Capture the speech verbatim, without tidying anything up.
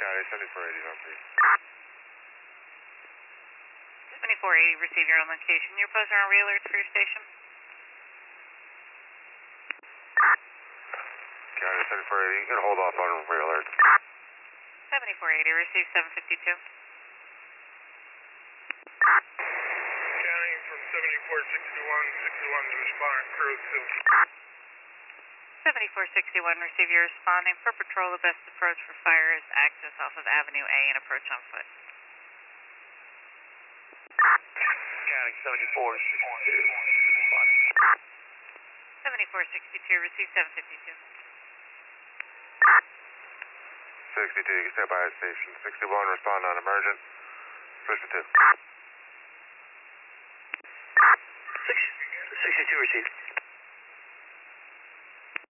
County, seventy-four eighty, on please. seventy-four eighty, receive your own location. You're posting on re-alerts for your station? County, seventy-four eighty, you can hold off on re-alerts. seventy-four eighty, receive seven fifty-two. County from seventy-four sixty-one, sixty-one is responding, crew two. seventy-four sixty-one, receive your responding. For patrol, the best approach for fire is access off of Avenue A and approach on foot. County seventy-four sixty-two, responding. seventy-four sixty-two, receive seven fifty-two. sixty-two, you can stay by at station. sixty-one, respond on emergent. Switch to two. sixty-two received.